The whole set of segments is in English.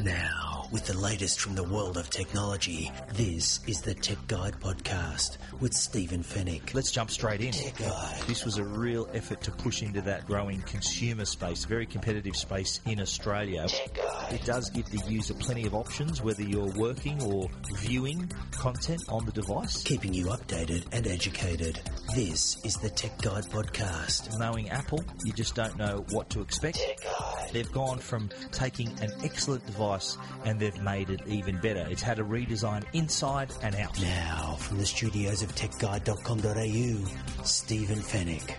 Now, with the latest from the world of technology, this is the Tech Guide Podcast with Stephen Fennick. Let's jump straight in. Tech Guide. This was a real effort to push into that growing consumer space, very competitive space in Australia. Tech Guide. It does give the user plenty of options, whether you're working or viewing content on the device. Keeping you updated and educated. This is the Tech Guide Podcast. Knowing Apple, you just don't know what to expect. Tech Guide. They've gone from taking an excellent device and they've made it even better. It's had a redesign inside and out. Now, from the studios of techguide.com.au, Stephen Fennick.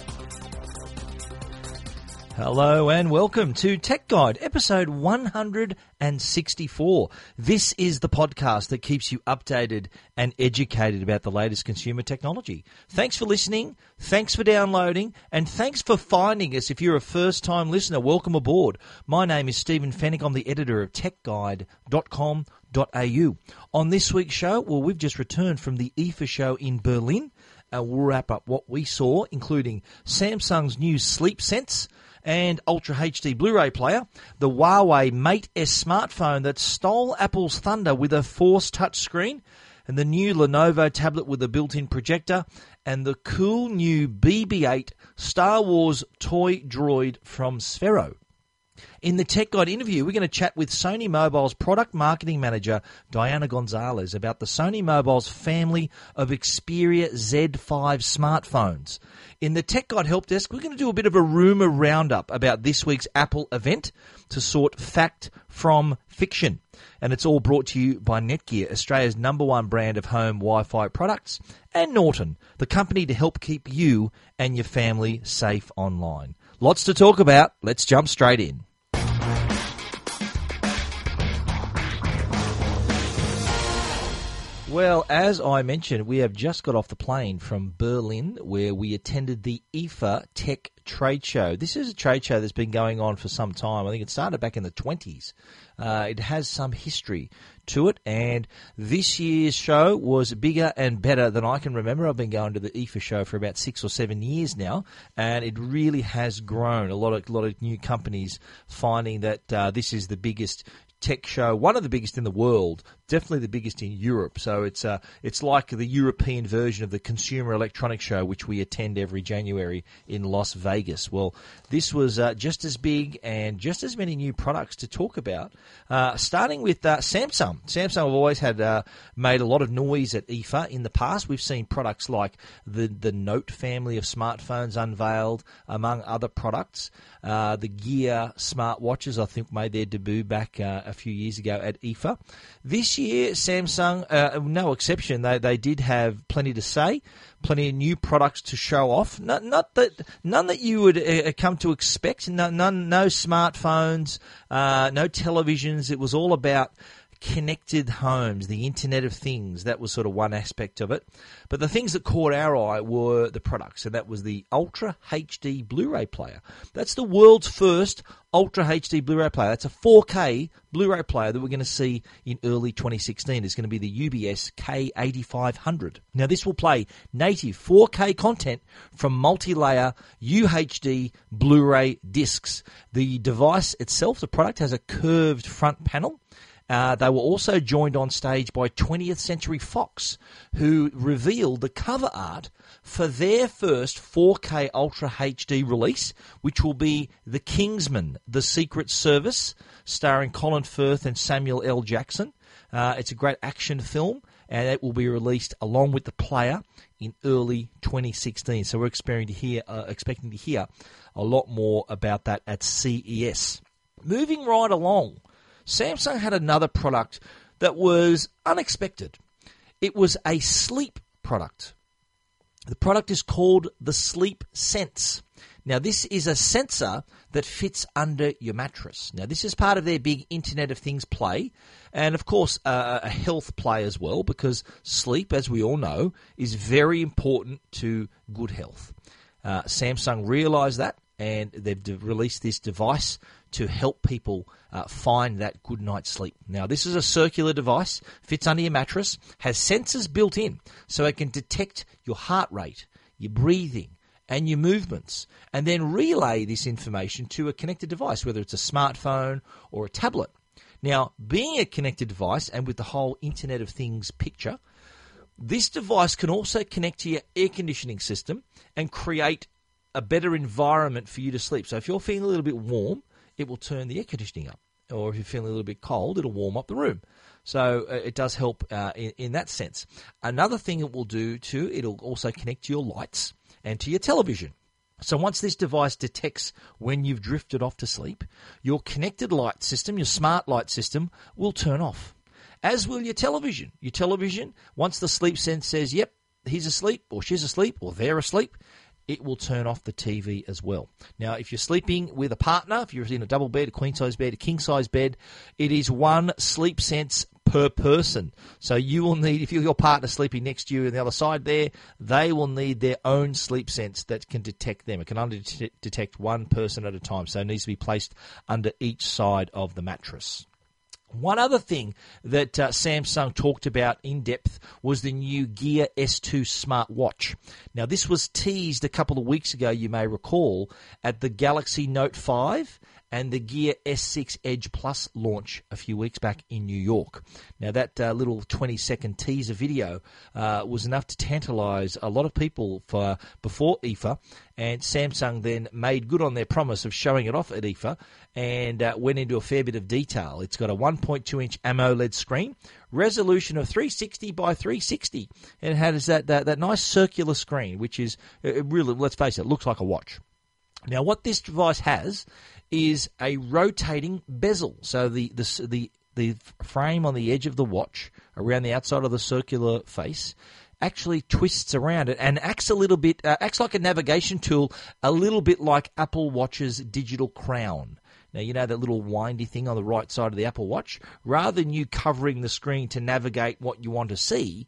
Hello and welcome to Tech Guide, episode 164. This is the podcast that keeps you updated and educated about the latest consumer technology. Thanks for listening, thanks for downloading, and thanks for finding us. If you're a first-time listener, welcome aboard. My name is Stephen Fennick. I'm the editor of techguide.com.au. On this week's show, well, we've just returned from the IFA show in Berlin. We'll wrap up what we saw, including Samsung's new SleepSense and Ultra HD Blu-ray player, the Huawei Mate S smartphone that stole Apple's thunder with a Force touchscreen, and the new Lenovo tablet with a built-in projector, and the cool new BB-8 Star Wars toy droid from Sphero. In the Tech Guide interview, we're going to chat with Sony Mobile's product marketing manager, Diana Gonzalez, about the Sony Mobile's family of Xperia Z5 smartphones. In the Tech Guide Help Desk, we're going to do a bit of a rumour roundup about this week's Apple event to sort fact from fiction. And it's all brought to you by Netgear, Australia's #1 brand of home Wi-Fi products, and Norton, the company to help keep you and your family safe online. Lots to talk about. Let's jump straight in. Well, as I mentioned, we have just got off the plane from Berlin, where we attended the IFA Tech Trade Show. This is a trade show that's been going on for some time. I think it started back in the 20s. It has some history to it, and this year's show was bigger and better than I can remember. I've been going to the IFA show for about 6 or 7 years now, and it really has grown. A lot of new companies finding that this is the biggest tech show, one of the biggest in the world, definitely the biggest in Europe. So it's like the European version of the Consumer Electronics Show, which we attend every January in Las Vegas. Well, this was just as big and just as many new products to talk about, starting with Samsung. Samsung have always had made a lot of noise at IFA in the past. We've seen products like the Note family of smartphones unveiled, among other products. The Gear smartwatches, I think, made their debut back a few years ago at IFA. This year, Samsung, no exception, they did have plenty to say, plenty of new products to show off. None that you would come to expect. No smartphones, no televisions. It was all about connected homes, the Internet of Things. That was sort of one aspect of it. But the things that caught our eye were the products, and that was the Ultra HD Blu-ray player. That's the world's first Ultra HD Blu-ray player. That's a 4K Blu-ray player that we're going to see in early 2016. It's going to be the UBS K8500. Now, this will play native 4K content from multi-layer UHD Blu-ray discs. The device itself, the product, has a curved front panel. They were also joined on stage by 20th Century Fox, who revealed the cover art for their first 4K Ultra HD release, which will be The Kingsman, The Secret Service, starring Colin Firth and Samuel L. Jackson. It's a great action film, and it will be released along with the player in early 2016. So we're expecting to hear a lot more about that at CES. Moving right along, Samsung had another product that was unexpected. It was a sleep product. The product is called the SleepSense. Now, this is a sensor that fits under your mattress. Now, this is part of their big Internet of Things play, and of course, a health play as well, because sleep, as we all know, is very important to good health. Samsung realised that, and they've released this device to help people find that good night's sleep. Now, this is a circular device, fits under your mattress, has sensors built in, so it can detect your heart rate, your breathing, and your movements, and then relay this information to a connected device, whether it's a smartphone or a tablet. Now, being a connected device and with the whole Internet of Things picture, this device can also connect to your air conditioning system and create a better environment for you to sleep. So if you're feeling a little bit warm, it will turn the air conditioning up. Or if you're feeling a little bit cold, it'll warm up the room. So it does help in that sense. Another thing it will do too, it'll also connect to your lights and to your television. So once this device detects when you've drifted off to sleep, your connected light system, your smart light system, will turn off. As will your television. Your television, once the sleep sense says, yep, he's asleep or she's asleep or they're asleep, it will turn off the TV as well. Now, if you're sleeping with a partner, if you're in a double bed, a queen-size bed, a king-size bed, it is one sleep sense per person. So you will need, if your partner sleeping next to you on the other side there, they will need their own sleep sense that can detect them. It can only detect one person at a time, so it needs to be placed under each side of the mattress. One other thing that Samsung talked about in depth was the new Gear S2 smartwatch. Now, this was teased a couple of weeks ago, you may recall, at the Galaxy Note 5 and the Gear S6 Edge Plus launch a few weeks back in New York. Now, that little 20-second teaser video was enough to tantalize a lot of people before IFA, and Samsung then made good on their promise of showing it off at IFA and went into a fair bit of detail. It's got a 1.2-inch AMOLED screen, resolution of 360 by 360, and it has that nice circular screen, which is really, let's face it, looks like a watch. Now, what this device has is a rotating bezel. So the frame on the edge of the watch, around the outside of the circular face, actually twists around it and acts a little bit, acts like a navigation tool, a little bit like Apple Watch's digital crown. Now, you know that little windy thing on the right side of the Apple Watch? Rather than you covering the screen to navigate what you want to see,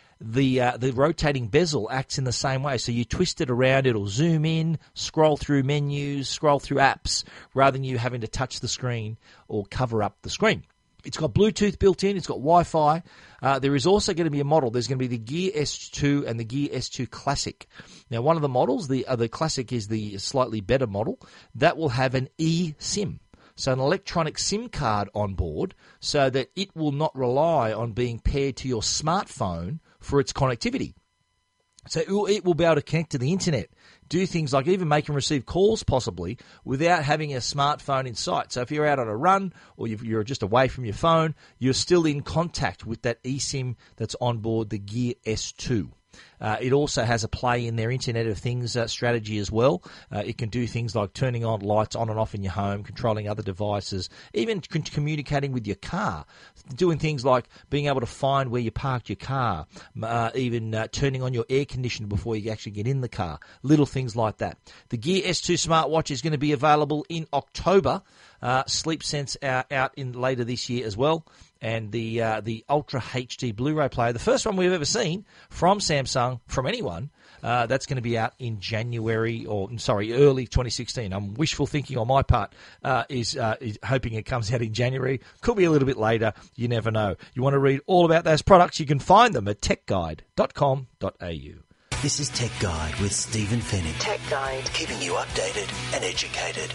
the rotating bezel acts in the same way. So you twist it around, it'll zoom in, scroll through menus, scroll through apps, rather than you having to touch the screen or cover up the screen. It's got Bluetooth built in. It's got Wi-Fi. There is also going to be a model. There's going to be the Gear S2 and the Gear S2 Classic. Now, one of the models, the Classic is the slightly better model, that will have an eSIM. So an electronic SIM card on board so that it will not rely on being paired to your smartphone for its connectivity. So it will be able to connect to the internet, do things like even make and receive calls possibly without having a smartphone in sight. So if you're out on a run or you're just away from your phone, you're still in contact with that eSIM that's on board the Gear S2. It also has a play in their Internet of Things strategy as well. It can do things like turning on lights on and off in your home, controlling other devices, even communicating with your car, doing things like being able to find where you parked your car, even turning on your air conditioner before you actually get in the car, little things like that. The Gear S2 smartwatch is going to be available in October. SleepSense out in later this year as well. And the Ultra HD Blu-ray player, the first one we've ever seen from Samsung, from anyone, that's going to be out in early 2016. I'm wishful thinking on my part, is hoping it comes out in January. Could be a little bit later. You never know. You want to read all about those products, you can find them at techguide.com.au. This is Tech Guide with Stephen Fennick. Tech Guide, Keeping you updated and educated.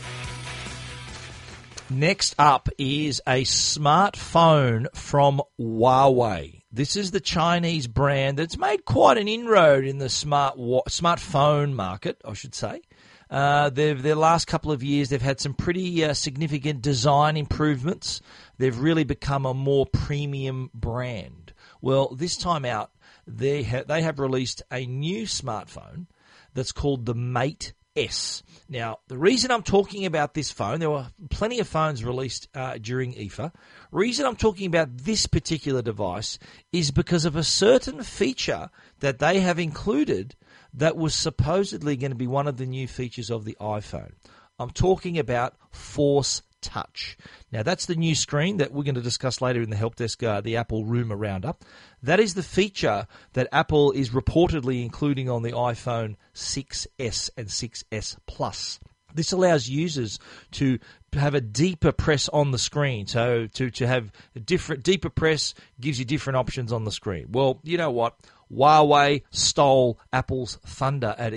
Next up is a smartphone from Huawei. This is the Chinese brand that's made quite an inroad in the smartphone market, I should say. Their last couple of years, they've had some pretty significant design improvements. They've really become a more premium brand. Well, this time out, they have released a new smartphone that's called the Mate S. Now, the reason I'm talking about this phone, there were plenty of phones released during IFA. The reason I'm talking about this particular device is because of a certain feature that they have included that was supposedly going to be one of the new features of the iPhone. I'm talking about Force Touch. Now, that's the new screen that we're going to discuss later in the help desk, the Apple Rumor Roundup. That is the feature that Apple is reportedly including on the iPhone 6S and 6S Plus. This allows users to have a deeper press on the screen. So to have a deeper press gives you different options on the screen. Well, you know what? Huawei stole Apple's thunder at IFA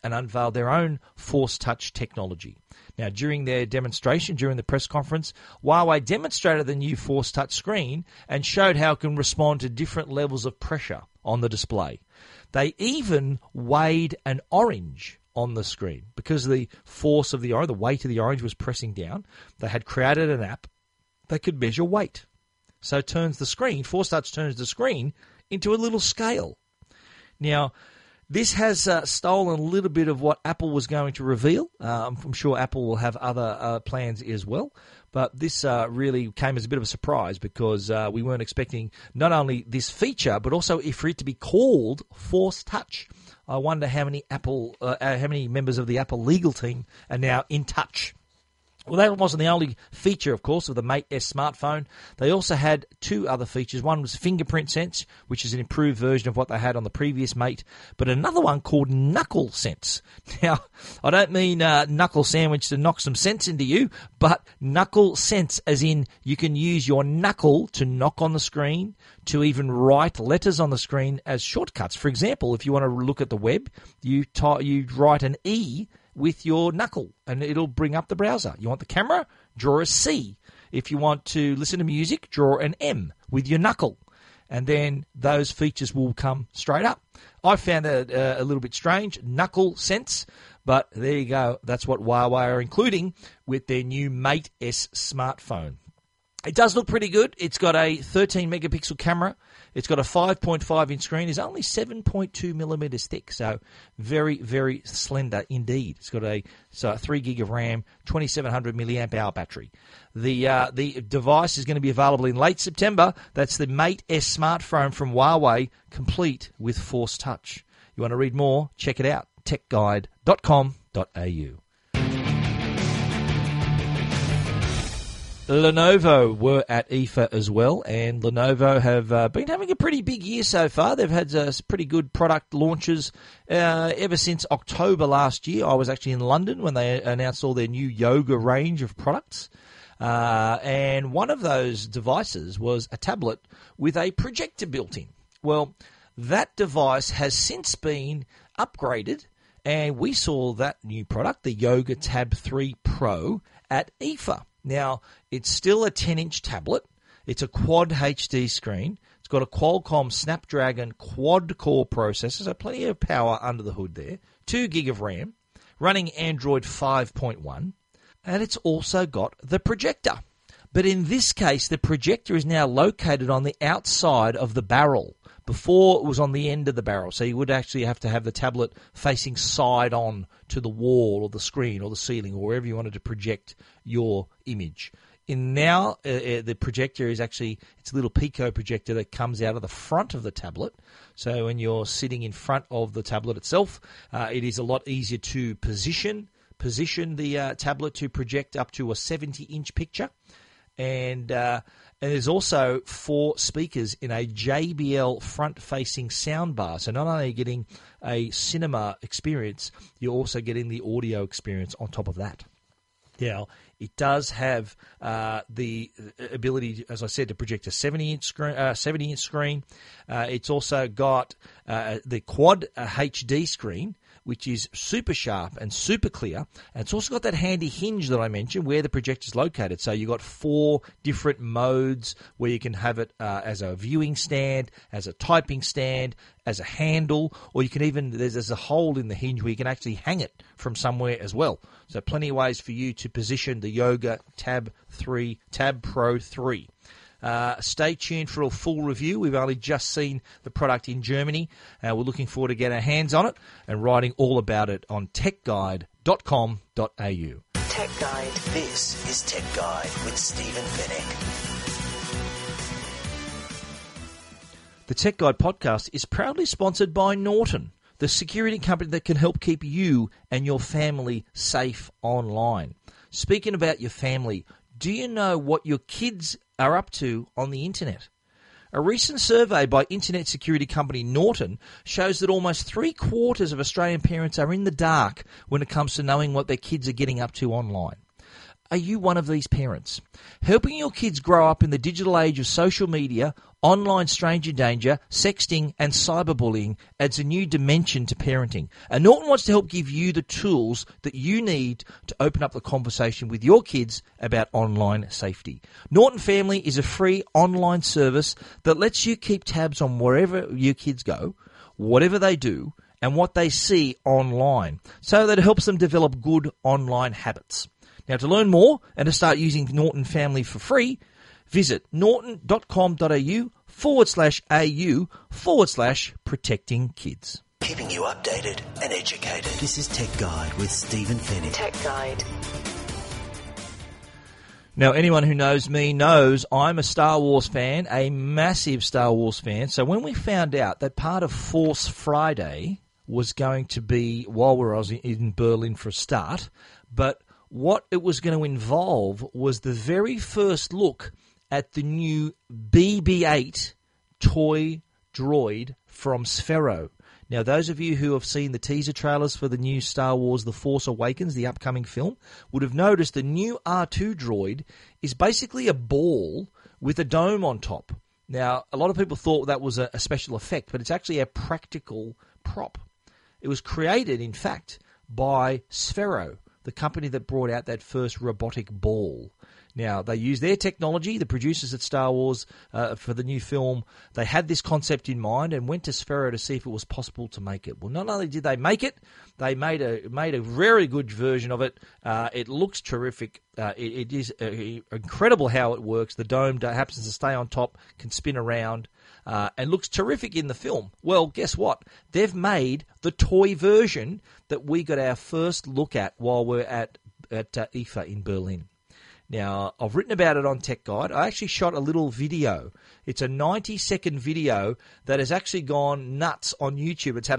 and unveiled their own Force Touch technology. Now, during their demonstration, during the press conference, Huawei demonstrated the new Force Touch screen and showed how it can respond to different levels of pressure on the display. They even weighed an orange on the screen because the force of the orange, the weight of the orange was pressing down. They had created an app that could measure weight. So it turns the screen, Force Touch turns the screen into a little scale. Now, this has stolen a little bit of what Apple was going to reveal. I'm sure Apple will have other plans as well. But this really came as a bit of a surprise because we weren't expecting not only this feature, but also for it to be called Force Touch. I wonder how many members of the Apple legal team are now in touch. Well, that wasn't the only feature, of course, of the Mate S smartphone. They also had two other features. One was Fingerprint Sense, which is an improved version of what they had on the previous Mate, but another one called Knuckle Sense. Now, I don't mean knuckle sandwich to knock some sense into you, but Knuckle Sense, as in you can use your knuckle to knock on the screen, to even write letters on the screen as shortcuts. For example, if you want to look at the web, you write an E with your knuckle, and it'll bring up the browser. You want the camera? Draw a C. If you want to listen to music, draw an M with your knuckle, and then those features will come straight up. I found that a little bit strange, Knuckle Sense, but there you go. That's what Huawei are including with their new Mate S smartphone. It does look pretty good. It's got a 13-megapixel camera. It's got a 5.5-inch screen. It's only 7.2 millimeters thick, so very, very slender indeed. It's got a 3 gig of RAM, 2,700 milliamp hour battery. The device is going to be available in late September. That's the Mate S smartphone from Huawei, complete with Force Touch. You want to read more? Check it out, techguide.com.au. Lenovo were at IFA as well, and Lenovo have been having a pretty big year so far. They've had pretty good product launches ever since October last year. I was actually in London when they announced all their new yoga range of products. And one of those devices was a tablet with a projector built in. Well, that device has since been upgraded, and we saw that new product, the Yoga Tab 3 Pro, at IFA. Now, it's still a 10-inch tablet. It's a Quad HD screen. It's got a Qualcomm Snapdragon quad-core processor, so plenty of power under the hood there. 2 gig of RAM, running Android 5.1. And it's also got the projector. But in this case, the projector is now located on the outside of the barrel. Before, it was on the end of the barrel, so you would actually have to have the tablet facing side on to the wall or the screen or the ceiling or wherever you wanted to project your image. Now, the projector is actually, it's a little Pico projector that comes out of the front of the tablet. So when you're sitting in front of the tablet itself, it is a lot easier to position the tablet to project up to a 70-inch picture. And there's also 4 speakers in a JBL front-facing soundbar. So not only are you getting a cinema experience, you're also getting the audio experience on top of that. Now, it does have the ability, as I said, to project a 70-inch screen. It's also got the Quad HD screen, which is super sharp and super clear. And it's also got that handy hinge that I mentioned where the projector is located. So you've got 4 different modes where you can have it as a viewing stand, as a typing stand, as a handle, or you can even, there's a hole in the hinge where you can actually hang it from somewhere as well. So plenty of ways for you to position the Yoga Tab Pro 3. Stay tuned for a full review. We've only just seen the product in Germany. We're looking forward to getting our hands on it and writing all about it on techguide.com.au. Tech Guide. This is Tech Guide with Stephen Fenech. The Tech Guide podcast is proudly sponsored by Norton, the security company that can help keep you and your family safe online. Speaking about your family, do you know what your kids are up to on the internet? A recent survey by internet security company Norton shows that almost 3/4 of Australian parents are in the dark when it comes to knowing what their kids are getting up to online. Are you one of these parents? Helping your kids grow up in the digital age of social media, online stranger danger, sexting and cyberbullying adds a new dimension to parenting. And Norton wants to help give you the tools that you need to open up the conversation with your kids about online safety. Norton Family is a free online service that lets you keep tabs on wherever your kids go, whatever they do, and what they see online, so that it helps them develop good online habits. Now, to learn more and to start using Norton Family for free, visit norton.com.au/protecting kids. Keeping you updated and educated. This is Tech Guide with Stephen Fennick. Tech Guide. Now, anyone who knows me knows I'm a Star Wars fan, a massive Star Wars fan. So when we found out that part of Force Friday was going to be while I was in Berlin for a start, but what it was going to involve was the very first look at the new BB-8 toy droid from Sphero. Now, those of you who have seen the teaser trailers for the new Star Wars The Force Awakens, the upcoming film, would have noticed the new R2 droid is basically a ball with a dome on top. Now, a lot of people thought that was a special effect, but it's actually a practical prop. It was created, in fact, by Sphero, the company that brought out that first robotic ball. Now, they used their technology, the producers at Star Wars, for the new film. They had this concept in mind and went to Sphero to see if it was possible to make it. Well, not only did they make it, they made a very good version of it. It looks terrific. It is incredible how it works. The dome happens to stay on top, can spin around, and looks terrific in the film. Well, guess what? They've made the toy version that we got our first look at while we're at IFA in Berlin. Now, I've written about it on Tech Guide. I actually shot a little video. It's a 90-second video that has actually gone nuts on YouTube. It's had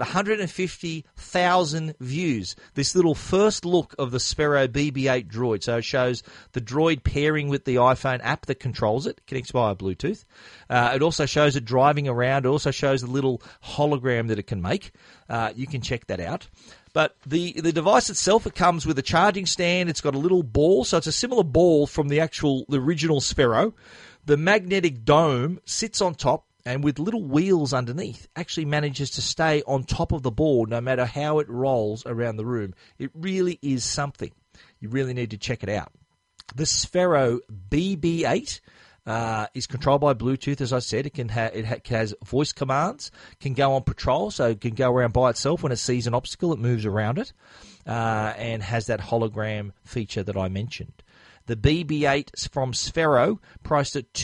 150,000 views. This little first look of the Sphero BB-8 droid. So it shows the droid pairing with the iPhone app that controls it. It connects via Bluetooth. It also shows it driving around. It also shows the little hologram that it can make. You can check that out. But the device itself, it comes with a charging stand. It's got a little ball, so it's a similar ball from the original Sphero. The magnetic dome sits on top, and with little wheels underneath, actually manages to stay on top of the ball no matter how it rolls around the room. It really is something. You really need to check it out. The Sphero BB-8 is controlled by Bluetooth, as I said. It has voice commands, can go on patrol, so it can go around by itself. When it sees an obstacle, it moves around it, and has that hologram feature that I mentioned. The BB-8 from Sphero, priced at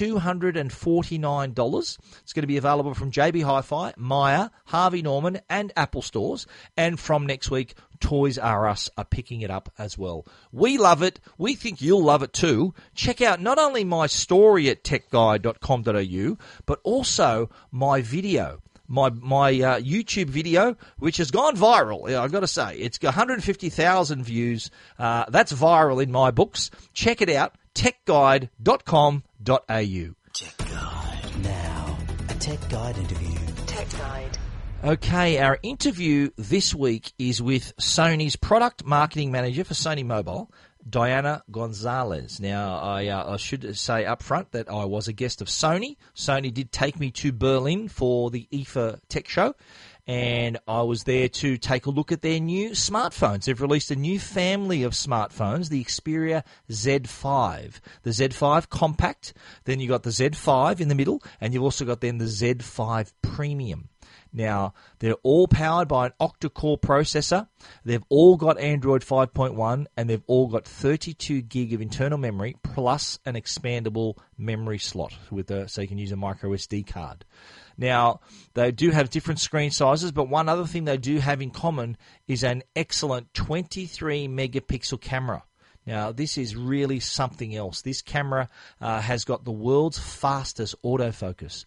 $249. It's going to be available from JB Hi-Fi, Myer, Harvey Norman, and Apple stores. And from next week, Toys R Us are picking it up as well. We love it. We think you'll love it too. Check out not only my story at techguide.com.au, but also my video. My YouTube video, which has gone viral, I've got to say. It's got 150,000 views. That's viral in my books. Check it out, techguide.com.au. Tech Guide. Now, a Tech Guide interview. Tech Guide. Okay, our interview this week is with Sony's product marketing manager for Sony Mobile, Diana Gonzalez. Now, I should say up front that I was a guest of Sony. Sony did take me to Berlin for the IFA Tech Show, and I was there to take a look at their new smartphones. They've released a new family of smartphones, the Xperia Z5. The Z5 Compact, then you've got the Z5 in the middle, and you've also got then the Z5 Premium. Now, they're all powered by an octa-core processor. They've all got Android 5.1, and they've all got 32 gig of internal memory plus an expandable memory slot so you can use a micro SD card. Now, they do have different screen sizes, but one other thing they do have in common is an excellent 23-megapixel camera. Now, this is really something else. This camera has got the world's fastest autofocus,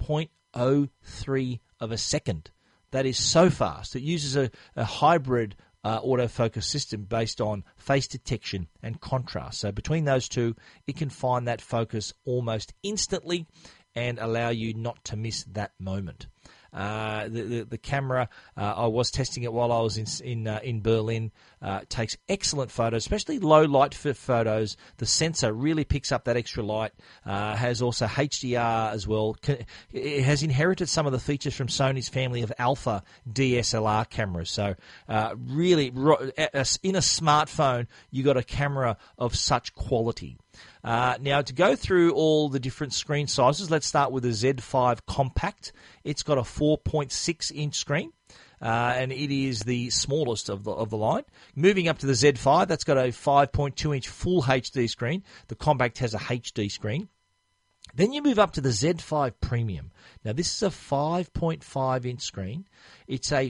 0.03 of a second. That is so fast. It uses a hybrid autofocus system based on face detection and contrast. So between those two, it can find that focus almost instantly and allow you not to miss that moment. The camera, I was testing it while I was in Berlin. Takes excellent photos, especially low light photos. The sensor really picks up that extra light. Has also HDR as well. It has inherited some of the features from Sony's family of Alpha DSLR cameras. So really, in a smartphone, you got a camera of such quality. Now, to go through all the different screen sizes, let's start with the Z5 Compact. It's got a 4.6-inch screen. And it is the smallest of the line. Moving up to the Z5, that's got a 5.2-inch full HD screen. The Compact has a HD screen. Then you move up to the Z5 Premium. Now, this is a 5.5-inch screen. It's a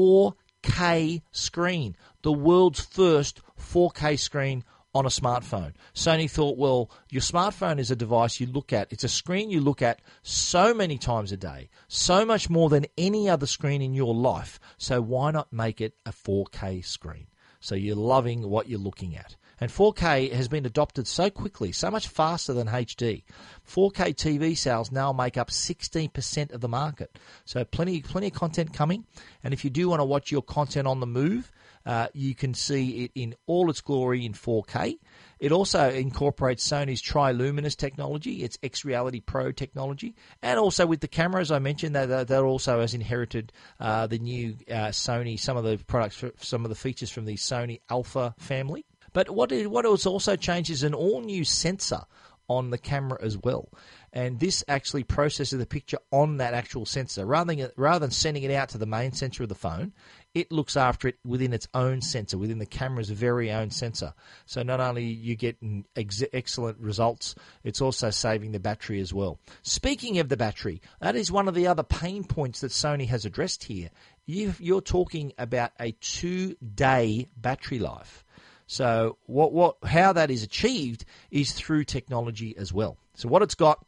4K screen, the world's first 4K screen on a smartphone. Sony thought, well, your smartphone is a device you look at. It's a screen you look at so many times a day, so much more than any other screen in your life. So why not make it a 4K screen? So you're loving what you're looking at. And 4K has been adopted so quickly, so much faster than HD. 4K TV sales now make up 16% of the market. So plenty of content coming. And if you do want to watch your content on the move, you can see it in all its glory in 4K. It also incorporates Sony's Tri-Luminous technology, its X-Reality Pro technology, and also with the cameras I mentioned, that also has inherited the new Sony, some of the features from the Sony Alpha family. But what has also changed is an all-new sensor on the camera as well. And this actually processes the picture on that actual sensor. Rather than sending it out to the main sensor of the phone, it looks after it within its own sensor, within the camera's very own sensor. So not only you get excellent results, it's also saving the battery as well. Speaking of the battery, that is one of the other pain points that Sony has addressed here. You're talking about a 2-day battery life. So how that is achieved is through technology as well. So what it's got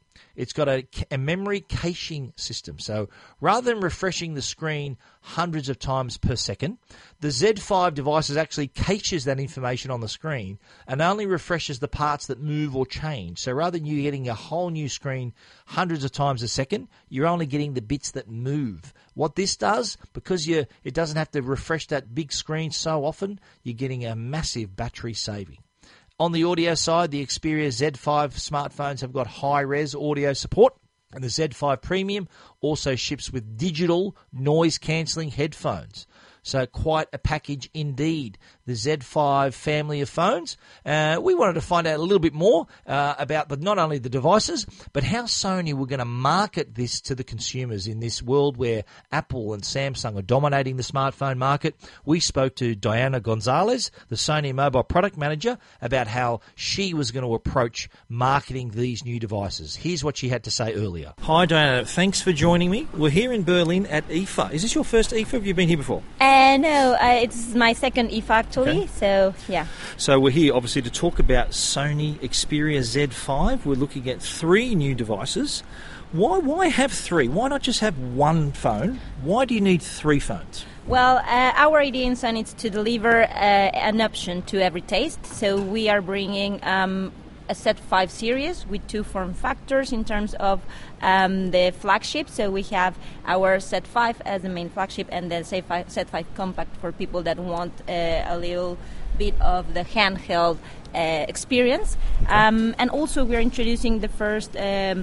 a memory caching system. So rather than refreshing the screen hundreds of times per second, the Z5 device actually caches that information on the screen and only refreshes the parts that move or change. So rather than you getting a whole new screen hundreds of times a second, you're only getting the bits that move. What this does, because it doesn't have to refresh that big screen so often, you're getting a massive battery saving. On the audio side, the Xperia Z5 smartphones have got high-res audio support, and the Z5 Premium also ships with digital noise-cancelling headphones. So quite a package indeed. The Z5 family of phones. We wanted to find out a little bit more about not only the devices, but how Sony were going to market this to the consumers in this world where Apple and Samsung are dominating the smartphone market. We spoke to Diana Gonzalez, the Sony mobile product manager, about how she was going to approach marketing these new devices. Here's what she had to say earlier. Hi Diana, thanks for joining me. We're here in Berlin at IFA. Is this your first IFA? Have you been here before? No, it's my second IFA actually, okay. So yeah. So we're here obviously to talk about Sony Xperia Z5. We're looking at 3 new devices. Why have 3? Why not just have one phone? Why do you need 3 phones? Well, our idea in Sony is to deliver an option to every taste. So we are bringing a Z5 series with 2 form factors in terms of the flagship. So we have our Z5 as the main flagship and the Z5 Compact for people that want a little bit of the handheld experience. Okay. And also we're introducing the first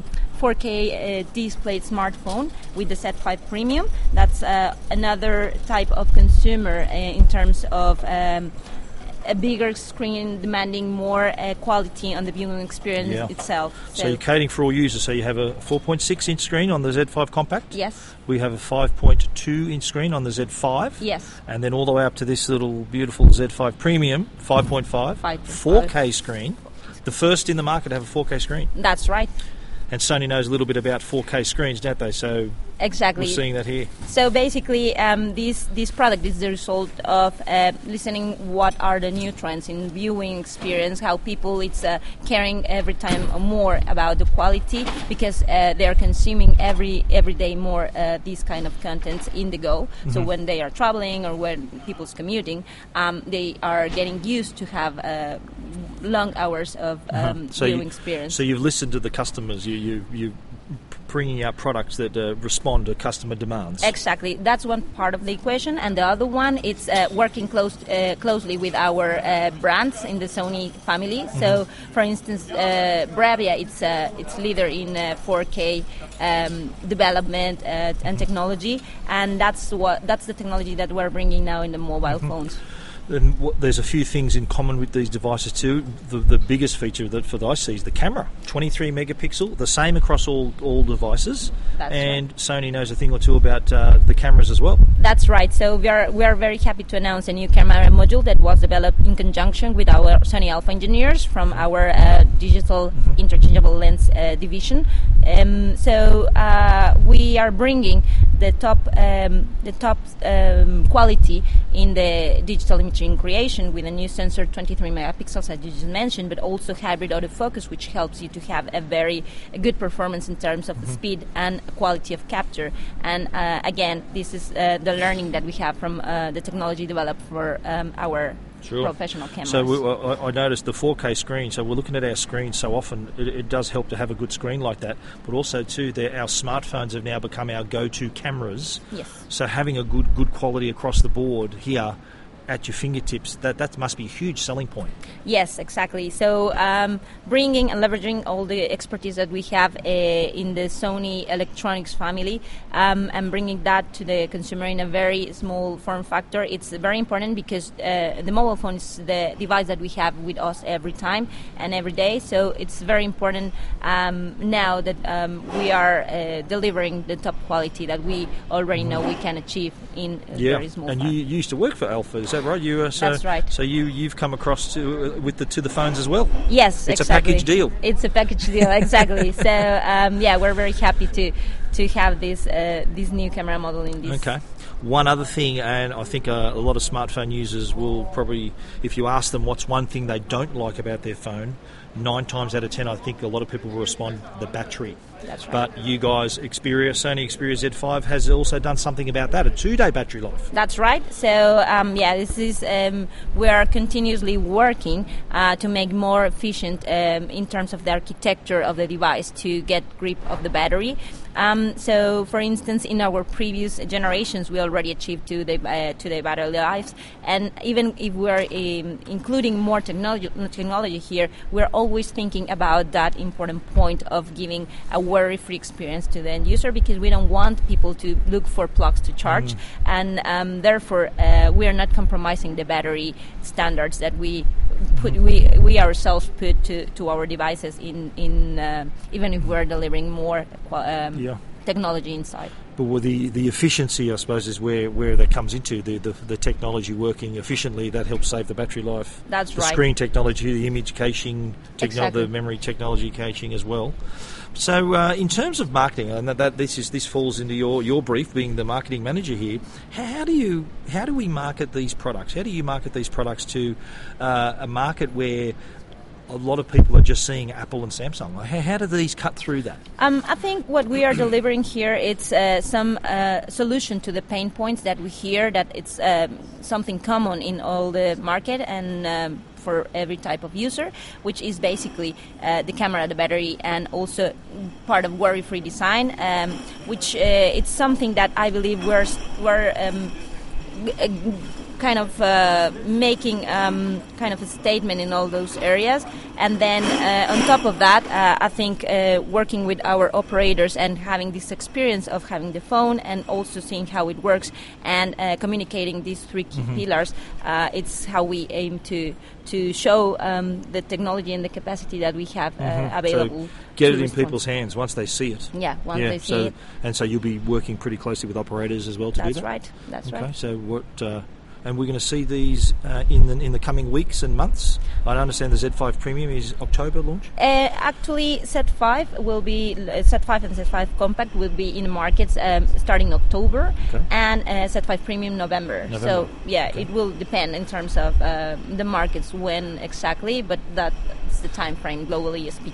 4K displayed smartphone with the Z5 Premium. That's another type of consumer in terms of a bigger screen demanding more quality on the viewing experience itself. So you're catering for all users. So you have a 4.6-inch screen on the Z5 Compact. Yes. We have a 5.2-inch screen on the Z5. Yes. And then all the way up to this little beautiful Z5 Premium 5.5 4K screen. The first in the market to have a 4K screen. That's right. And Sony knows a little bit about 4K screens, don't they? So exactly. We're seeing that here. So basically, this product is the result of listening what are the new trends in viewing experience, how people it's caring every time more about the quality because they are consuming every day more these kind of contents in the go. Mm-hmm. So when they are traveling or when people's commuting, they are getting used to have long hours of viewing experience. So you've listened to the customers. You bringing out products that respond to customer demands. Exactly. That's one part of the equation. And the other one, it's working closely with our brands in the Sony family. So, for instance, Bravia, it's leader in 4K development and technology. And that's the technology that we're bringing now in the mobile phones. And there's a few things in common with these devices too. The biggest feature that I see is the camera, 23 megapixel, the same across all devices. That's and right. Sony knows a thing or two about the cameras as well. That's right. So we are very happy to announce a new camera module that was developed in conjunction with our Sony Alpha engineers from our digital interchangeable lens division. So we are bringing the top quality in the digital imaging creation with a new sensor, 23 megapixels, as you just mentioned, but also hybrid autofocus, which helps you to have a very good performance in terms of the speed and quality of capture. And again, this is the learning that we have from the technology developed for our professional cameras. So I noticed the 4K screen, so we're looking at our screens so often, it does help to have a good screen like that, but also too, our smartphones have now become our go-to cameras. Yes. So having a good quality across the board here at your fingertips, that must be a huge selling point. Yes, exactly. So bringing and leveraging all the expertise that we have in the Sony electronics family and bringing that to the consumer in a very small form factor, it's very important because the mobile phone is the device that we have with us every time and every day. So it's very important now that we are delivering the top quality that we already know we can achieve in a very small and form. you used to work for Alpha, is that right? That's right. So you've come across to the phones as well. Yes, it's exactly. a package deal. It's a package deal, exactly. So we're very happy to have this new camera model in this. Okay. One other thing, and I think a lot of smartphone users will probably, if you ask them what's one thing they don't like about their phone, 9 times out of 10, I think a lot of people will respond the battery. That's right. But you guys, Sony Xperia Z5 has also done something about that, a 2-day battery life. That's right. So this is we are continuously working to make more efficient in terms of the architecture of the device to get grip of the battery. So, for instance, in our previous generations, we already achieved 2-day battery lives, and even if we are including more technology here, we're always thinking about that important point of giving a worry-free experience to the end user, because we don't want people to look for plugs to charge, and therefore we are not compromising the battery standards that we ourselves put to our devices in even if we're delivering more technology inside. But with the efficiency, I suppose, is where that comes into the technology working efficiently. That helps save the battery life. That's the right. Screen technology, the image caching, Exactly. the memory technology caching as well. So, in terms of marketing, and this falls into your brief, being the marketing manager here. How do we market these products? How do you market these products to a market where a lot of people are just seeing Apple and Samsung? How do these cut through that? I think what we are delivering here, it's some solution to the pain points that we hear, that it's something common in all the market and for every type of user, which is basically the camera, the battery, and also part of worry-free design, which it's something that I believe we're kind of making kind of a statement in all those areas. And then on top of that, I think working with our operators and having this experience of having the phone and also seeing how it works and communicating these 3 key pillars, it's how we aim to show the technology and the capacity that we have available. So get it in people's hands once they see it. Yeah, once they see it. And so you'll be working pretty closely with operators as well to do that? That's right. Okay, so what... and we're going to see these in the coming weeks and months. I understand the Z5 Premium is October launch. Actually, Z5 will be Z5 and Z5 Compact will be in the markets starting October, and Z5 Premium November. So it will depend in terms of the markets when exactly, but that's the time frame globally speaking.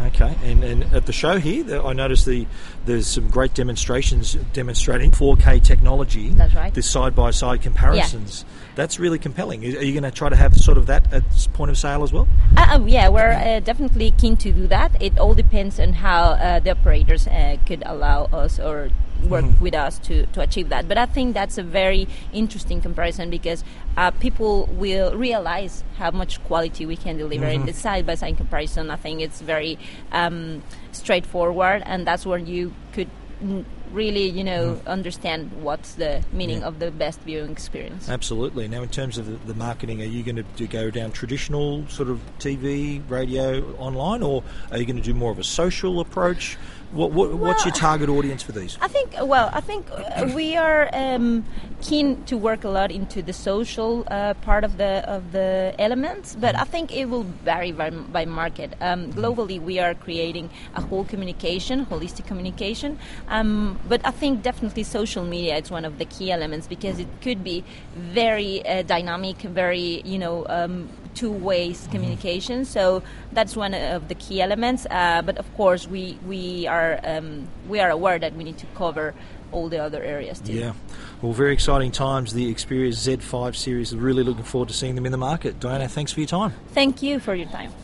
Okay, and at the show here, I noticed there's some great demonstrations demonstrating 4K technology. That's right. The side-by-side comparisons. Yeah. That's really compelling. Are you going to try to have sort of that at point of sale as well? Yeah, we're definitely keen to do that. It all depends on how the operators could allow us or work with us to achieve that. But I think that's a very interesting comparison because people will realize how much quality we can deliver in the side-by-side comparison. I think it's very straightforward, and that's where you could really, understand what's the meaning of the best viewing experience. Absolutely. Now, in terms of the marketing, are you going to go down traditional sort of TV, radio, online, or are you going to do more of a social approach? What's your target audience for these? I think we are keen to work a lot into the social part of the elements, but I think it will vary by market. Globally, we are creating a whole holistic communication, but I think definitely social media is one of the key elements because it could be very dynamic, very two-way communication. So that's one of the key elements. But of course, we are aware that we need to cover all the other areas too. Yeah. Well, very exciting times. The Xperia Z5 series. Really looking forward to seeing them in the market. Diana, thanks for your time. Thank you for your time.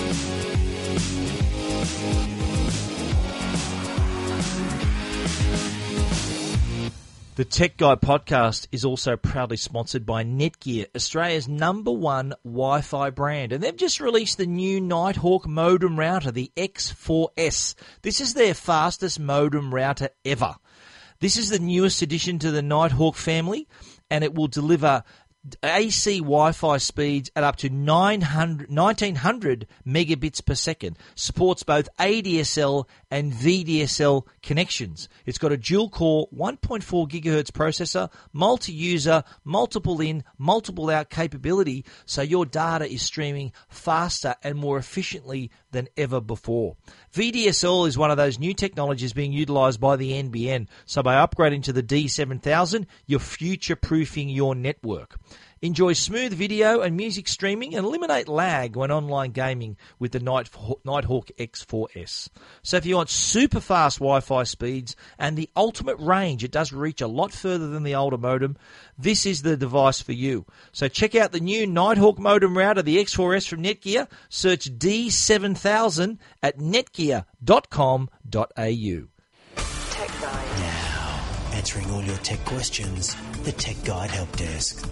The Tech Guide podcast is also proudly sponsored by Netgear, Australia's #1 Wi-Fi brand. And they've just released the new Nighthawk modem router, the X4S. This is their fastest modem router ever. This is the newest addition to the Nighthawk family, and it will deliver AC Wi-Fi speeds at up to 1900 megabits per second. Supports both ADSL and VDSL connections. It's got a dual-core 1.4 gigahertz processor, multi-user, multiple in, multiple out capability, so your data is streaming faster and more efficiently than ever before. VDSL is one of those new technologies being utilised by the NBN, so by upgrading to the D7000, you're future-proofing your network. Enjoy smooth video and music streaming and eliminate lag when online gaming with the Nighthawk X4S. So if you want super fast Wi-Fi speeds and the ultimate range, it does reach a lot further than the older modem, this is the device for you. So check out the new Nighthawk modem router, the X4S from Netgear. Search D7000 at netgear.com.au. Tech Guide. Now, answering all your tech questions, the Tech Guide Help Desk.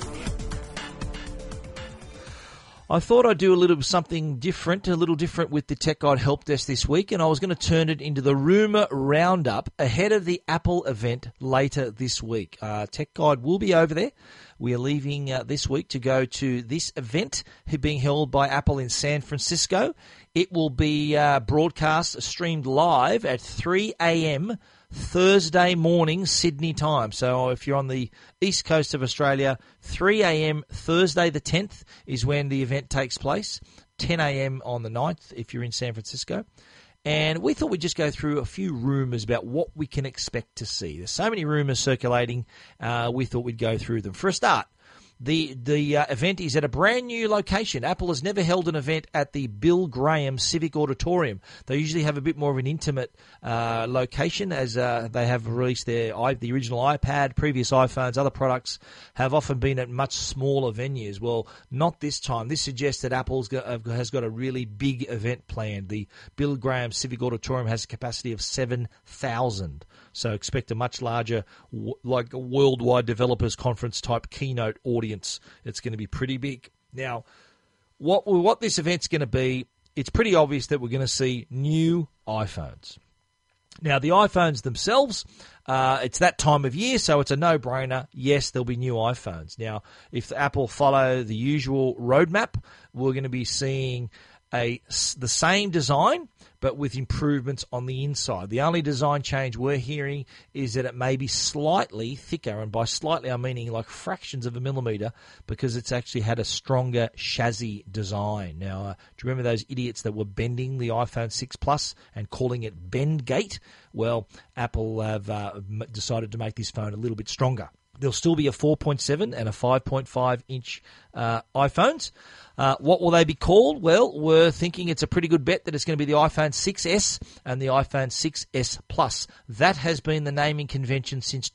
I thought I'd do a little different with the Tech Guide Help Desk this week, and I was going to turn it into the rumour roundup ahead of the Apple event later this week. Tech Guide will be over there. We are leaving this week to go to this event being held by Apple in San Francisco. It will be broadcast, streamed live at 3 a.m. Thursday morning Sydney time. So if you're on the east coast of Australia, 3 a.m. Thursday the 10th is when the event takes place. 10 a.m. on the 9th if you're in San Francisco. And we thought we'd just go through a few rumours about what we can expect to see. There's so many rumours circulating, we thought we'd go through them. For a start, the event is at a brand new location. Apple has never held an event at the Bill Graham Civic Auditorium. They usually have a bit more of an intimate location, as they have released the original iPad, previous iPhones, other products have often been at much smaller venues. Well, not this time. This suggests that Apple has got a really big event planned. The Bill Graham Civic Auditorium has a capacity of 7,000. So expect a much larger, like a worldwide developers conference type keynote audience. It's going to be pretty big. Now, what this event's going to be, it's pretty obvious that we're going to see new iPhones. Now, the iPhones themselves, it's that time of year, so it's a no-brainer. Yes, there'll be new iPhones. Now, if Apple follow the usual roadmap, we're going to be seeing the same design, but with improvements on the inside. The only design change we're hearing is that it may be slightly thicker, and by slightly I'm meaning like fractions of a millimetre, because it's actually had a stronger chassis design. Now, do you remember those idiots that were bending the iPhone 6 Plus and calling it Bendgate? Well, Apple have decided to make this phone a little bit stronger. There'll still be a 4.7 and a 5.5 inch iPhones. What will they be called? Well, we're thinking it's a pretty good bet that it's going to be the iPhone 6S and the iPhone 6S Plus. That has been the naming convention since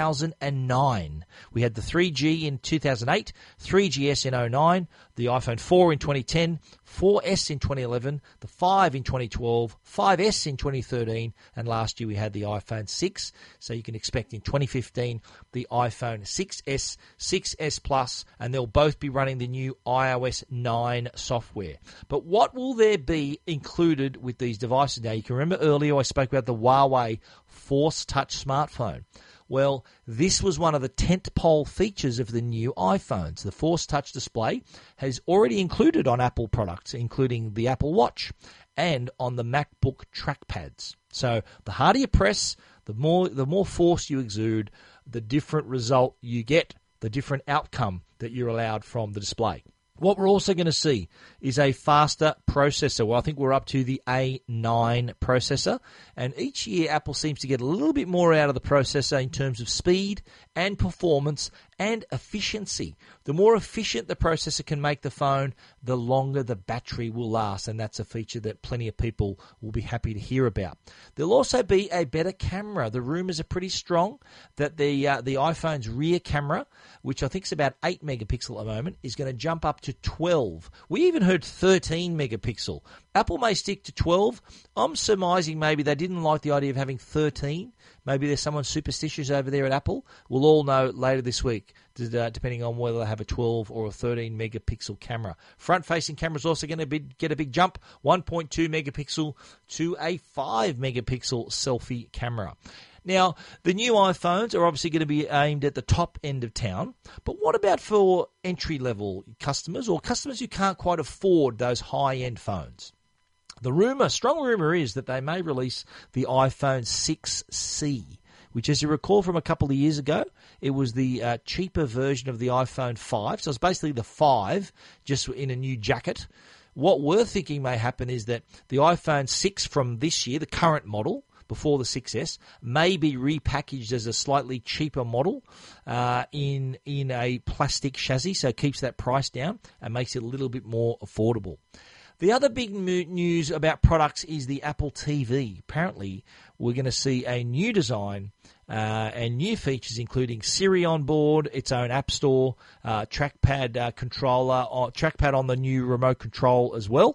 2009. We had the 3G in 2008, 3GS in 2009, the iPhone 4 in 2010, 4S in 2011, the 5 in 2012, 5S in 2013, and last year we had the iPhone 6. So you can expect in 2015 the iPhone 6S, 6S Plus, and they'll both be running the new iOS 9 software. But what will there be included with these devices? Now, you can remember earlier I spoke about the Huawei Force Touch smartphone. Well, this was one of the tentpole features of the new iPhones. The Force Touch display has already included on Apple products, including the Apple Watch and on the MacBook trackpads. So the harder you press, the more force you exude, the different result you get, the different outcome that you're allowed from the display. What we're also going to see is a faster processor. Well, I think we're up to the A9 processor. And each year, Apple seems to get a little bit more out of the processor in terms of speed and performance and efficiency. The more efficient the processor can make the phone, the longer the battery will last. And that's a feature that plenty of people will be happy to hear about. There'll also be a better camera. The rumours are pretty strong that the iPhone's rear camera, which I think is about 8 megapixel at the moment, is going to jump up to 12. We even heard 13 megapixel. Apple may stick to 12. I'm surmising maybe they didn't like the idea of having 13. Maybe there's someone superstitious over there at Apple. We'll all know later this week, depending on whether they have a 12 or a 13 megapixel camera. Front-facing camera is also going to get a big jump, 1.2 megapixel to a 5 megapixel selfie camera. Now, the new iPhones are obviously going to be aimed at the top end of town, but what about for entry-level customers or customers who can't quite afford those high-end phones? The strong rumour is that they may release the iPhone 6C, which, as you recall from a couple of years ago, it was the cheaper version of the iPhone 5. So it's basically the 5, just in a new jacket. What we're thinking may happen is that the iPhone 6 from this year, the current model, before the 6S, may be repackaged as a slightly cheaper model in a plastic chassis, so it keeps that price down and makes it a little bit more affordable. The other big news about products is the Apple TV. Apparently, we're going to see a new design and new features, including Siri on board, its own app store, trackpad controller, trackpad on the new remote control as well.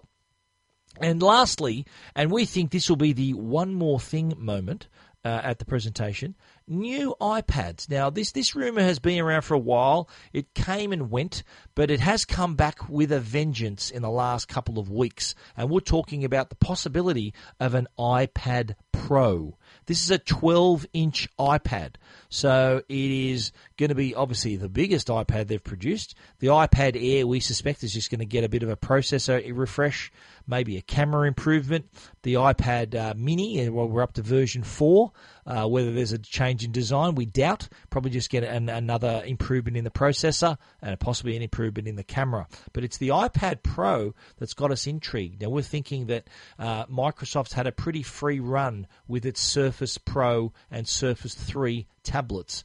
And lastly, and we think this will be the one more thing moment at the presentation, new iPads. Now, this rumour has been around for a while. It came and went, but it has come back with a vengeance in the last couple of weeks. And we're talking about the possibility of an iPad Pro. This is a 12-inch iPad. So it is going to be obviously the biggest iPad they've produced. The iPad Air, we suspect, is just going to get a bit of a processor refresh, maybe a camera improvement. The iPad Mini, well, we're up to version 4. Whether there's a change in design, we doubt. Probably just get another improvement in the processor and possibly an improvement in the camera. But it's the iPad Pro that's got us intrigued. Now, we're thinking that Microsoft's had a pretty free run with its Surface Pro and Surface 3 tablets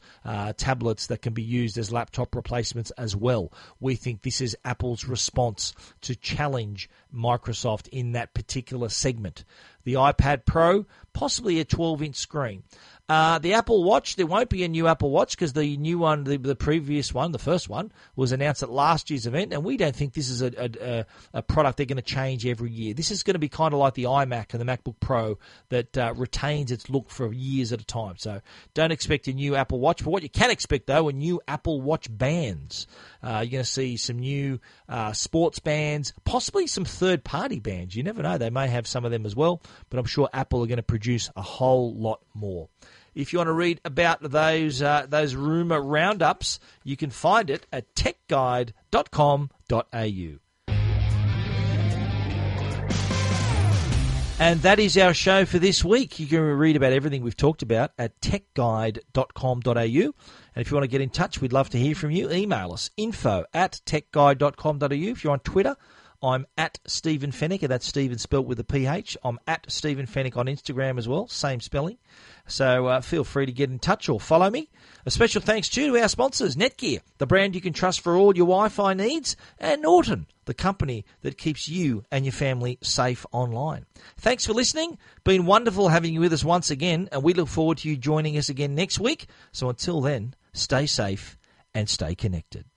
that can be used as laptop replacements as well. We think this is Apple's response to challenge Microsoft in that particular segment. The iPad Pro, possibly a 12-inch screen. The Apple Watch, there won't be a new Apple Watch because the new one, the previous one, the first one, was announced at last year's event, and we don't think this is a product they're going to change every year. This is going to be kind of like the iMac and the MacBook Pro that retains its look for years at a time. So don't expect a new Apple Watch. But what you can expect, though, are new Apple Watch bands. You're going to see some new sports bands, possibly some third-party bands. You never know. They may have some of them as well, but I'm sure Apple are going to produce a whole lot more. If you want to read about those rumour roundups, you can find it at techguide.com.au. And that is our show for this week. You can read about everything we've talked about at techguide.com.au. And if you want to get in touch, we'd love to hear from you. Email us, info@techguide.com.au. If you're on Twitter, I'm at Stephen Fennick, and that's Stephen spelt with a PH. I'm at Stephen Fennick on Instagram as well, same spelling. So feel free to get in touch or follow me. A special thanks to our sponsors, Netgear, the brand you can trust for all your Wi-Fi needs, and Norton, the company that keeps you and your family safe online. Thanks for listening. Been wonderful having you with us once again, and we look forward to you joining us again next week. So until then, stay safe and stay connected.